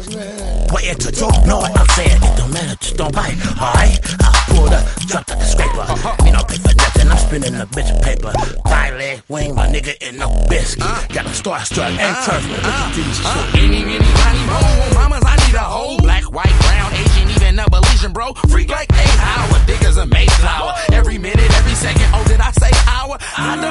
Way at the door, know what I'm saying? It don't matter, just don't bite. Alright, I pulled up, dropped out the scraper. Me no pay for nothing, I'm spinning a bitch of paper. Thigh leg, wing, my nigga in no biscuit. Got a starstruck and turf, man. Look at these shit. Any, tiny, mo, mamas, I need a whole black, white, brown, Asian, even a Belizean, bro. Freak like a hour, diggers a Mayflower. Every minute, every second, oh, did I say hour? I